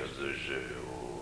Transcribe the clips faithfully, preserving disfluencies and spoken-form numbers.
vezes o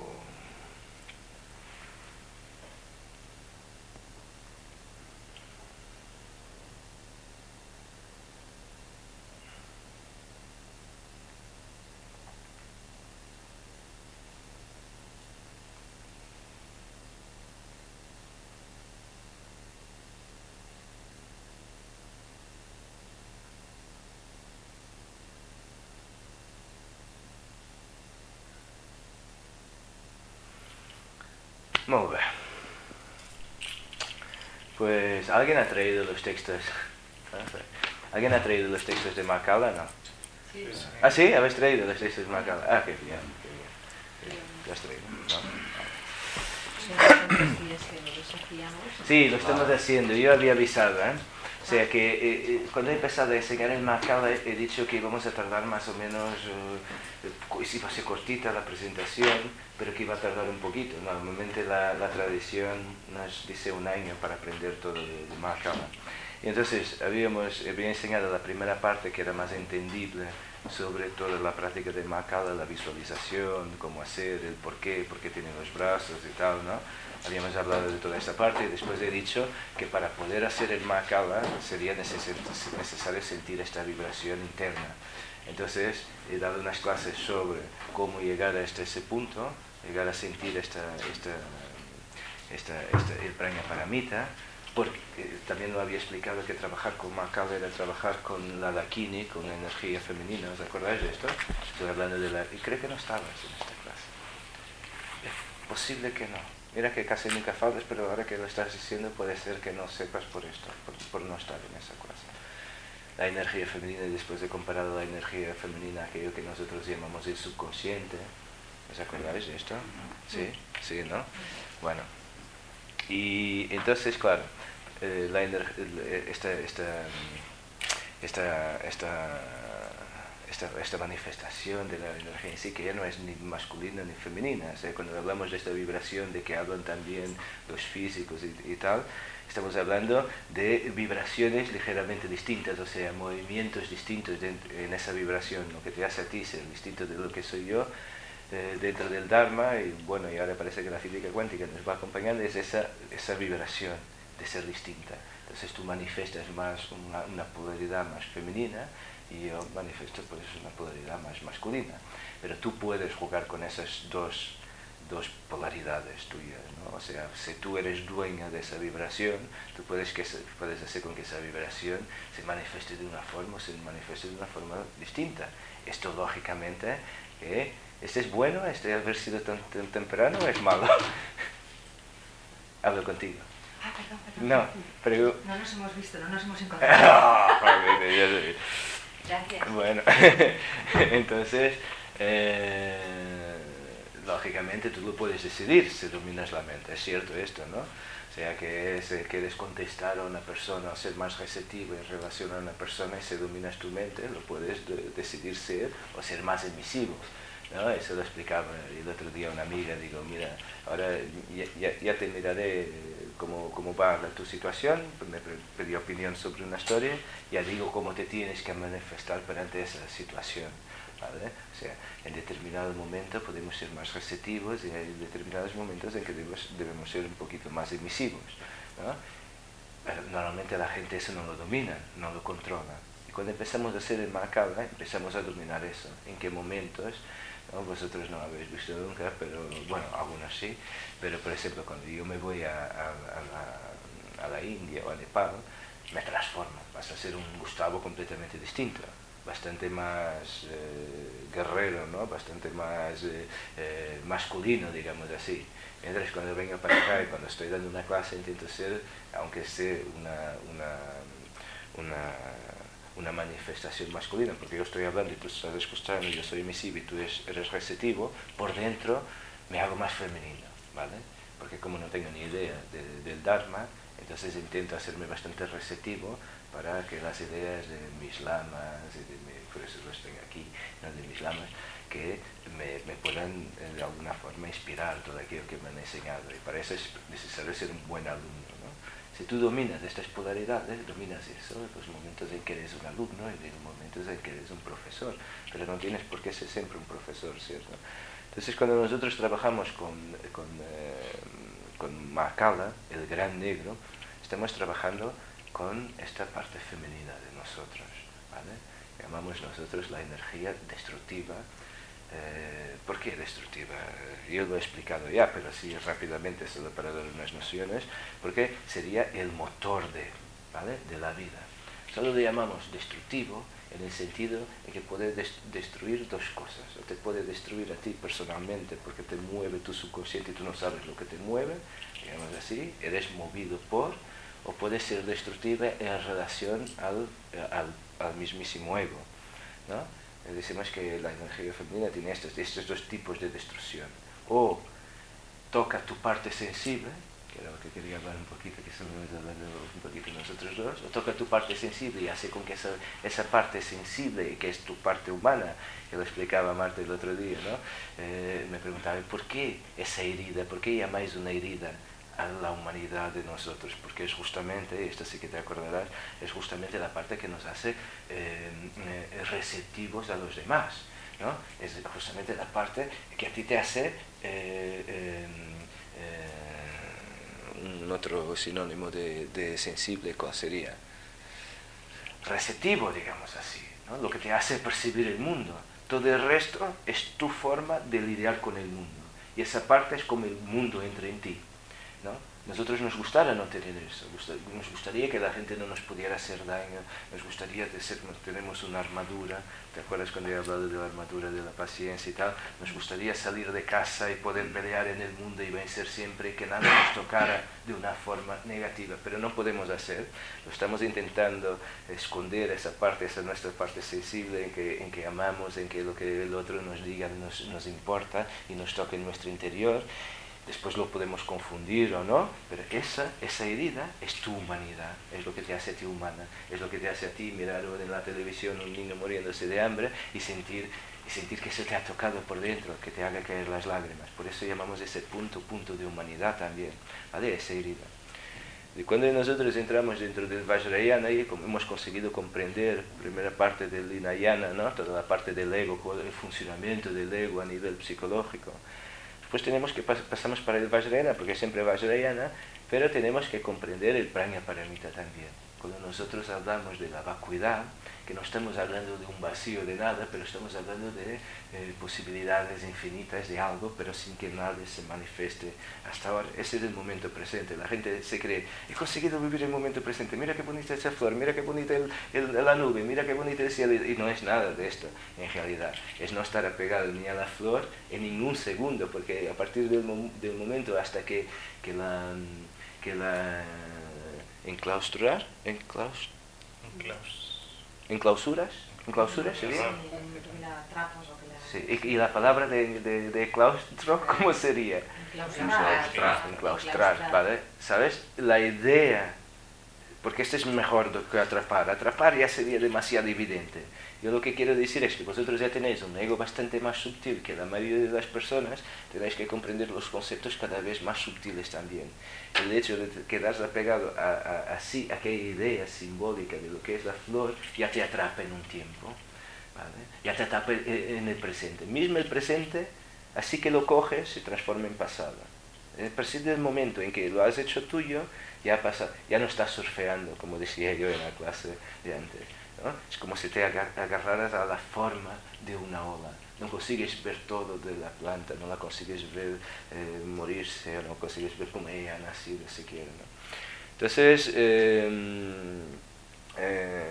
Muy bien. Pues, ¿alguien ha traído los textos? ¿Alguien ha traído los textos de Macala? No. Sí. ¿Ah, sí? ¿Habéis traído los textos de Macala? Ah, qué bien. Qué bien. Sí, ¿lo has traído? ¿No? Sí, lo estamos haciendo. Yo había avisado, ¿eh? O sea que eh, eh, cuando he empezado a enseñar el Macala he dicho que íbamos a tardar más o menos, eh, iba a ser cortita la presentación, pero que iba a tardar un poquito. Normalmente la, la tradición nos dice un año para aprender todo de, de Macala. Y entonces habíamos, había enseñado la primera parte que era más entendible sobre toda la práctica de Macala, la visualización, cómo hacer, el por qué, por qué tienen los brazos y tal, ¿no? Habíamos hablado de toda esta parte y después he dicho que para poder hacer el Macala sería necesario sentir esta vibración interna. Entonces he dado unas clases sobre cómo llegar hasta ese punto, llegar a sentir esta, esta, esta, esta, el Prajnaparamita, porque eh, también lo había explicado que trabajar con Macala era trabajar con la Dakini, con la energía femenina. ¿Os acordáis de esto? Estoy hablando de la... y creo que no estabas en esta clase. Es posible que no. Mira que casi nunca faltas, pero ahora que lo estás diciendo puede ser que no sepas por esto, por, por no estar en esa clase. La energía femenina, y después he comparado la energía femenina, aquello que nosotros llamamos el subconsciente. ¿Os acordáis de esto? Sí, sí, ¿no? Bueno, y entonces, claro, eh, la esta, esta, esta, esta, esta, esta manifestación de la energía en sí, que ya no es ni masculina ni femenina. O sea, cuando hablamos de esta vibración de que hablan también los físicos y, y tal, estamos hablando de vibraciones ligeramente distintas, o sea, movimientos distintos dentro, en esa vibración. Lo que te hace a ti ser distinto de lo que soy yo eh, dentro del Dharma, y bueno, y ahora parece que la física cuántica nos va acompañando, es esa, esa vibración de ser distinta. Entonces tú manifestas más una, una polaridad más femenina y yo manifiesto pues una polaridad más masculina. Pero tú puedes jugar con esas dos, dos polaridades tuyas, ¿no? O sea, si tú eres dueña de esa vibración, tú puedes, que, puedes hacer con que esa vibración se manifieste de una forma o se manifieste de una forma distinta. Esto lógicamente, que ¿este es bueno? ¿Este haber sido tan, tan temprano o es malo? Hablo contigo. Ah, perdón, perdón. No, pero... No nos hemos visto, no nos hemos encontrado. Gracias. Bueno, entonces, eh, lógicamente tú lo puedes decidir si dominas la mente, es cierto esto, ¿no? O sea, que si quieres contestar a una persona o ser más receptivo en relación a una persona y si dominas tu mente, lo puedes de decidir ser o ser más emisivo, ¿no? Eso lo explicaba el otro día una amiga, digo, mira, ahora ya, ya, ya te miraré cómo, cómo va tu situación, me pedí opinión sobre una historia, ya digo cómo te tienes que manifestar perante esa situación, ¿vale? O sea, en determinado momento podemos ser más receptivos y hay determinados momentos en que debemos, debemos ser un poquito más emisivos, ¿no? Pero normalmente la gente eso no lo domina, no lo controla. Y cuando empezamos a hacer el Macala, empezamos a dominar eso. ¿En qué momentos? ¿No? Vosotros no lo habéis visto nunca, pero bueno, algunos sí. Pero por ejemplo, cuando yo me voy a, a, a, la, a la India o a Nepal, me transformo. Vas a ser un Gustavo completamente distinto. Bastante más eh, guerrero, ¿no? Bastante más eh, eh, masculino, digamos así. Mientras cuando vengo para acá y cuando estoy dando una clase intento ser, aunque sea una, una, una, una manifestación masculina, porque yo estoy hablando y tú estás escuchando, yo soy emisivo y tú eres receptivo, por dentro me hago más femenino, ¿vale? Porque como no tengo ni idea de, del Dharma, entonces intento hacerme bastante receptivo para que las ideas de mis lamas, y de mi, por eso los tengo aquí, ¿no? De mis lamas, que me, me puedan de alguna forma inspirar todo aquello que me han enseñado. Y para eso es necesario ser un buen alumno, ¿no? Si tú dominas estas polaridades, dominas eso, los momentos en que eres un alumno y los momentos en que eres un profesor. Pero no tienes por qué ser siempre un profesor, ¿cierto? Entonces, cuando nosotros trabajamos con, con, eh, con Mahakala, el gran negro, estamos trabajando con esta parte femenina de nosotros, ¿vale? Llamamos nosotros la energía destructiva. Eh, ¿Por qué destructiva? Yo lo he explicado ya, pero así rápidamente, solo para dar unas nociones, porque sería el motor de, ¿vale? de la vida. Solo le llamamos destructivo en el sentido de que puede des destruir dos cosas. O te puede destruir a ti personalmente porque te mueve tu subconsciente y tú no sabes lo que te mueve, digamos así, eres movido por, o puede ser destructiva en relación al, al, al mismísimo ego, ¿no? Decimos que la energía femenina tiene estos, estos dos tipos de destrucción. O toca tu parte sensible, que era lo que quería hablar un poquito, que estamos hablando un poquito nosotros dos, o toca tu parte sensible y hace con que esa, esa parte sensible, que es tu parte humana, que lo explicaba Marta el otro día, ¿no? Eh, me preguntaba, ¿por qué esa herida? ¿Por qué llamáis una herida a la humanidad de nosotros? Porque es justamente, esto sí que te acordarás, es justamente la parte que nos hace eh, eh, receptivos a los demás, ¿no? Es justamente la parte que a ti te hace eh, eh, eh, un otro sinónimo de, de sensible, ¿cuál sería? Receptivo, digamos así, ¿no? Lo que te hace percibir el mundo. Todo el resto es tu forma de lidiar con el mundo, y esa parte es como el mundo entra en ti, ¿no? Nosotros nos gustara no tener eso, nos gustaría que la gente no nos pudiera hacer daño, nos gustaría de ser, tenemos una armadura, ¿te acuerdas cuando he hablado de la armadura de la paciencia y tal? Nos gustaría salir de casa y poder pelear en el mundo y vencer siempre, que nada nos tocara de una forma negativa, pero no podemos hacer, lo estamos intentando esconder esa parte, esa nuestra parte sensible en que, en que amamos, en que lo que el otro nos diga nos, nos importa y nos toca en nuestro interior. Después lo podemos confundir o no, pero esa, esa herida es tu humanidad, es lo que te hace a ti humana, es lo que te hace a ti mirar en la televisión un niño muriéndose de hambre y sentir, y sentir que se te ha tocado por dentro, que te haga caer las lágrimas. Por eso llamamos ese punto, punto de humanidad también, ¿vale? Esa herida. Y cuando nosotros entramos dentro del Vajrayana y hemos conseguido comprender la primera parte del Hinayana, ¿no? Toda la parte del ego, el funcionamiento del ego a nivel psicológico, pues tenemos que pas pasamos para el Vajrayana, porque siempre Vajrayana, pero tenemos que comprender el Prajnaparamita también. Cuando nosotros hablamos de la vacuidad, que no estamos hablando de un vacío de nada, pero estamos hablando de eh, posibilidades infinitas de algo, pero sin que nada se manifieste hasta ahora. Ese es el momento presente. La gente se cree, he conseguido vivir el momento presente, mira qué bonita esa flor, mira qué bonita el, el, la nube, mira qué bonita el cielo, y no es nada de esto, en realidad. Es no estar apegado ni a la flor en ningún segundo, porque a partir del, mo del momento hasta que, que la... Que la enclausurar, enclaus, en clausuras, en clausuras sería. Sí, y, y la palabra de, de, de claustro, ¿cómo sería? Enclaustrar, enclaustrar, ¿vale? ¿Sabes? La idea, porque este es mejor que atrapar. Atrapar ya sería demasiado evidente. Yo lo que quiero decir es que vosotros ya tenéis un ego bastante más sutil que la mayoría de las personas, tenéis que comprender los conceptos cada vez más sutiles también. El hecho de quedarse apegado a, a, a, sí, a aquella idea simbólica de lo que es la flor ya te atrapa en un tiempo, ¿vale? Ya te atrapa en el presente. Mismo el presente, así que lo coges, se transforma en pasado. A partir del momento en que lo has hecho tuyo, ya, pasa, ya no estás surfeando, como decía yo en la clase de antes, ¿no? Es como si te agarraras a la forma de una ola. No consigues ver todo de la planta, no la consigues ver eh, morirse, no consigues ver cómo ella ha nacido siquiera, ¿no? Entonces, eh, eh,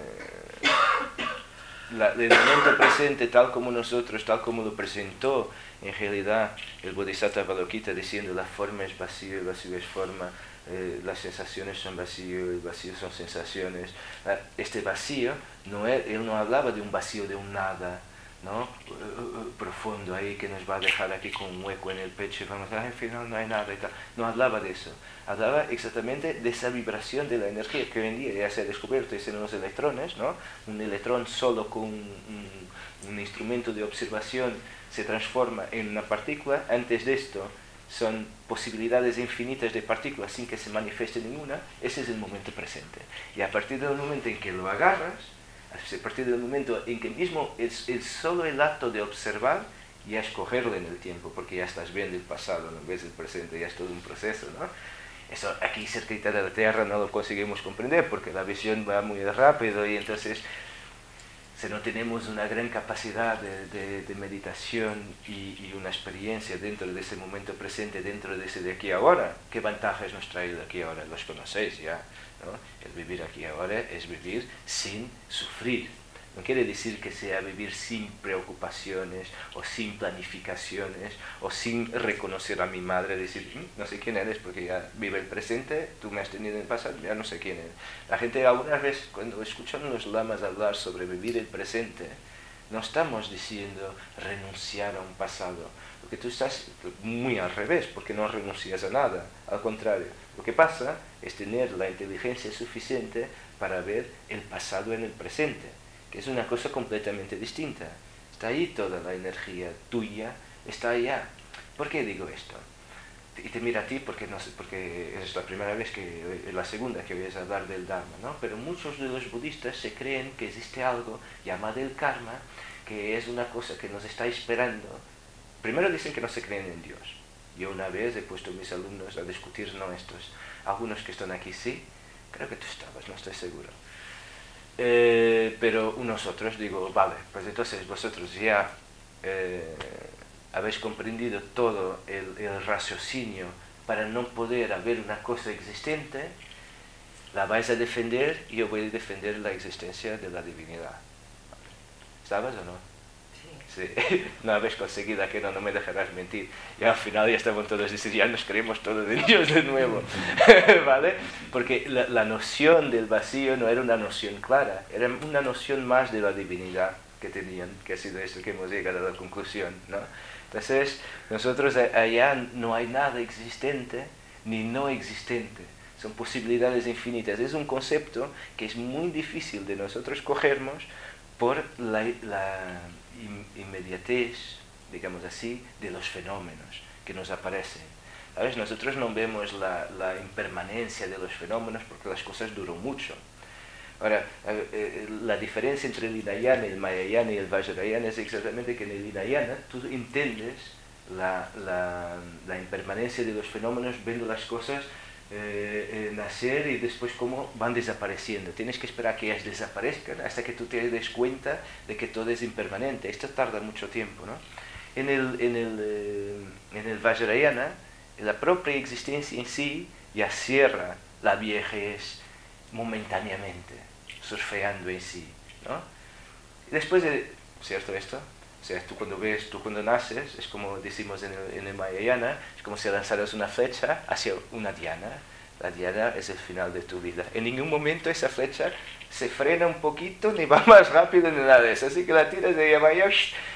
la, el momento presente, tal como nosotros, tal como lo presentó en realidad el Bodhisattva Avalokita, diciendo la forma es vacío, el vacío es forma, eh, las sensaciones son vacío, el vacío son sensaciones. Este vacío, no es, él no hablaba de un vacío de un nada, ¿no? Uh, uh, profundo ahí que nos va a dejar aquí con un hueco en el pecho y vamos a, al final no hay nada y tal. No hablaba de eso, hablaba exactamente de esa vibración de la energía que hoy en día ya se ha descubierto, es en los electrones, ¿no? Un electrón solo con un, un, un instrumento de observación se transforma en una partícula. Antes de esto son posibilidades infinitas de partículas sin que se manifieste ninguna. Ese es el momento presente, y a partir del momento en que lo agarras, a partir del momento en que mismo es, es solo el acto de observar ya es cogerlo en el tiempo, porque ya estás viendo el pasado, no ves el presente, ya es todo un proceso, ¿no? Eso aquí cerquita de la Tierra no lo conseguimos comprender, porque la visión va muy rápido y entonces, si no tenemos una gran capacidad de, de, de meditación y, y una experiencia dentro de ese momento presente, dentro de ese de aquí ahora, ¿qué ventajas nos trae de aquí ahora? Los conocéis ya, ¿no? El vivir aquí ahora es vivir sin sufrir. No quiere decir que sea vivir sin preocupaciones o sin planificaciones o sin reconocer a mi madre, decir, mmm, no sé quién eres porque ya vive el presente, tú me has tenido en el pasado, ya no sé quién eres. La gente algunas veces cuando escuchan a los lamas hablar sobre vivir el presente, no estamos diciendo renunciar a un pasado, porque tú estás muy al revés, porque no renuncias a nada, al contrario. Lo que pasa es tener la inteligencia suficiente para ver el pasado en el presente, que es una cosa completamente distinta. Está ahí toda la energía tuya, está allá. ¿Por qué digo esto? Y te miro a ti porque, no sé, porque es la primera vez, que es la segunda que oyes hablar del Dharma, ¿no? Pero muchos de los budistas se creen que existe algo llamado el karma, que es una cosa que nos está esperando. Primero dicen que no se creen en Dios. Yo una vez he puesto a mis alumnos a discutir, no estos, algunos que están aquí sí, creo que tú estabas, no estoy seguro. Eh, pero unos otros digo, vale, pues entonces vosotros ya eh, habéis comprendido todo el, el raciocinio para no poder haber una cosa existente, la vais a defender y yo voy a defender la existencia de la divinidad. ¿Sabes o no? Sí. No habéis conseguido que no, no me dejarás mentir. Y al final ya estaban todos diciendo, ya nos creemos todos de Dios de nuevo. ¿Vale? Porque la, la noción del vacío no era una noción clara, era una noción más de la divinidad que tenían, que ha sido esto que hemos llegado a la conclusión, ¿no? Entonces, nosotros allá no hay nada existente ni no existente. Son posibilidades infinitas. Es un concepto que es muy difícil de nosotros cogernos por la, la inmediatez, digamos así, de los fenómenos que nos aparecen. ¿Sabes? Nosotros no vemos la, la impermanencia de los fenómenos porque las cosas duran mucho. Ahora, la diferencia entre el Hinayana, el Mahayana y el Vajrayana es exactamente que en el Hinayana tú entiendes la, la, la impermanencia de los fenómenos viendo las cosas eh, eh, nacer y después cómo van desapareciendo. Tienes que esperar a que ellas desaparezcan hasta que tú te des cuenta de que todo es impermanente. Esto tarda mucho tiempo, ¿no? En el, en el, eh, en el Vajrayana, la propia existencia en sí ya cierra la viejez momentáneamente, surfeando en sí, ¿no? Y después de, ¿cierto esto? O sea, tú cuando ves, tú cuando naces, es como decimos en el, en el Mahayana, es como si lanzaras una flecha hacia una diana. La diana es el final de tu vida. En ningún momento esa flecha se frena un poquito, ni va más rápido ni nada de eso. Así que la tiras de Yamaya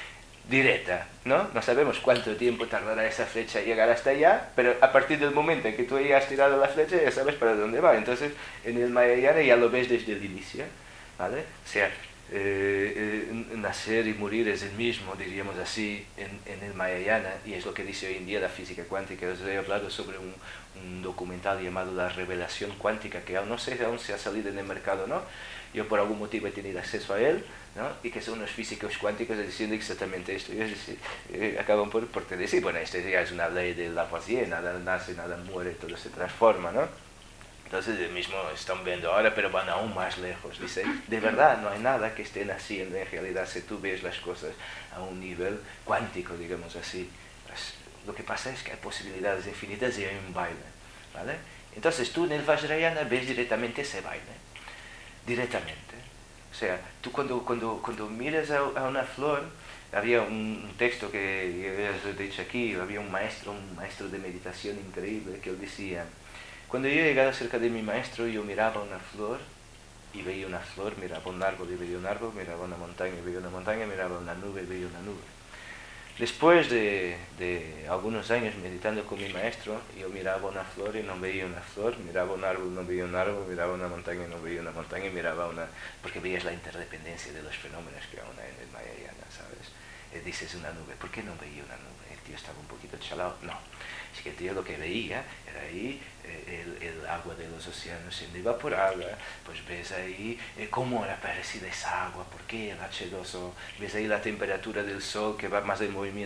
directa, ¿no? No sabemos cuánto tiempo tardará esa flecha en llegar hasta allá, pero a partir del momento en que tú hayas tirado la flecha ya sabes para dónde va. Entonces, en el Mahayana ya lo ves desde el inicio, ¿vale? O sea, eh, eh, nacer y morir es el mismo, diríamos así, en, en el Mahayana, y es lo que dice hoy en día la física cuántica. Os he hablado sobre un, un documental llamado La Revelación Cuántica, que aún no sé aún si ha salido en el mercado o no. Yo por algún motivo he tenido acceso a él, ¿no? Y que son unos físicos cuánticos diciendo exactamente esto. Y ellos eh, acaban por, por decir, bueno, esto ya es una ley de Lavoisier, nada nace, nada muere, todo se transforma, ¿no? Entonces el mismo están viendo ahora, pero van aún más lejos. Dice, de verdad no hay nada que esté naciendo en realidad si tú ves las cosas a un nivel cuántico, digamos así. Pues, lo que pasa es que hay posibilidades infinitas y hay un baile, ¿vale? Entonces tú en el Vajrayana ves directamente ese baile, directamente. O sea, tú cuando, cuando, cuando miras a, a una flor, había un, un texto que yo os he dicho aquí, había un maestro, un maestro de meditación increíble que él decía, cuando yo llegaba cerca de mi maestro, yo miraba una flor y veía una flor, miraba un árbol y veía un árbol, miraba una montaña y veía una montaña, miraba una nube y veía una nube. Después de, de algunos años meditando con mi maestro, yo miraba una flor y no veía una flor, miraba un árbol y no veía un árbol, miraba una montaña y no veía una montaña, y miraba una... porque veías la interdependencia de los fenómenos que aún hay en el Mahayana, ¿sabes? Y dices una nube, ¿por qué no veía una nube? El tío estaba un poquito chalado. No, es que el tío lo que veía era ahí eh, el, el agua de los océanos siendo evaporada, pues ves ahí eh, cómo era parecida esa agua, por qué el hache dos o, ves ahí la temperatura del sol que va más en movimiento